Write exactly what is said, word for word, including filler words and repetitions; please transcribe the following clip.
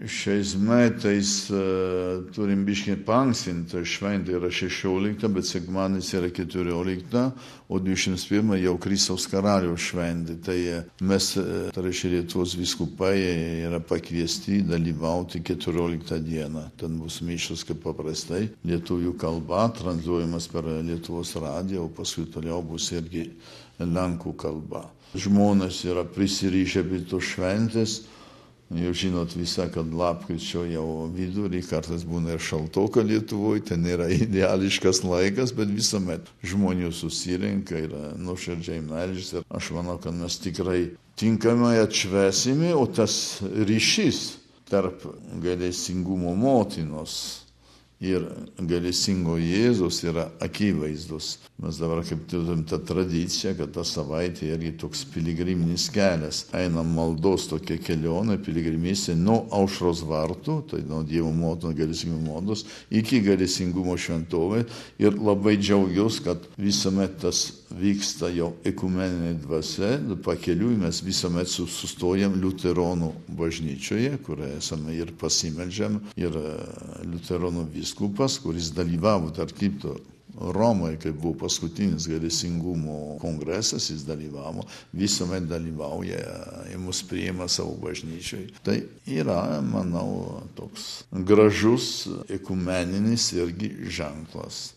Šiais metais uh, turim biškį paankstinti, šventė yra šešiolikta, bet sekmadienis yra keturiolikta, o dvidešimt pirmą jau Kristaus karaliaus šventė. Tai mes, tai reiškia Lietuvos vyskupai, yra pakviesti dalyvauti keturioliktą dieną. Ten bus mišios kaip paprastai, lietuvių kalba, transliuojamas per Lietuvos radiją, o paskui toliau bus irgi lenkų kalba. Žmonės yra prisirišę prie tos šventės. Jau žinot visą, kad lapkričio jau vidurį kartais būna ir šaltoka Lietuvoje, ten yra ideališkas laikas, bet visuomet žmonių susirenka ir nuoširdžiai meldžiasi. Ir aš manau, kad mes tikrai tinkamai atšvęsime, o tas ryšys tarp gailestingumo motinos ir gailestingo Jėzus yra akivaizdus. Mes dabar kaip turim tą tradiciją, kad tą savaitę irgi toks piligriminis kelias. Einam maldos tokia kelionė, piligrimystė nuo aušros vartų, tai nuo Dievo motinos gailestingumo motinos, iki gailestingumo šventovė. Ir labai džiaugiuosi, kad visuomet tas vyksta jau ekumeninė dvasia. Pakeliui mes visuomet sustojam liuteronų bažnyčioje, kur esame ir pasimeldžiam, ir liuteronų vyskupas, kuris dalyvavo tarp kitko Romoje, kai buvo paskutinis gailestingumo kongresas, jis dalyvavo, visuomet dalyvauja ir mus priima savo bažnyčiai. Tai yra, manau, toks gražus ekumeninis irgi ženklas.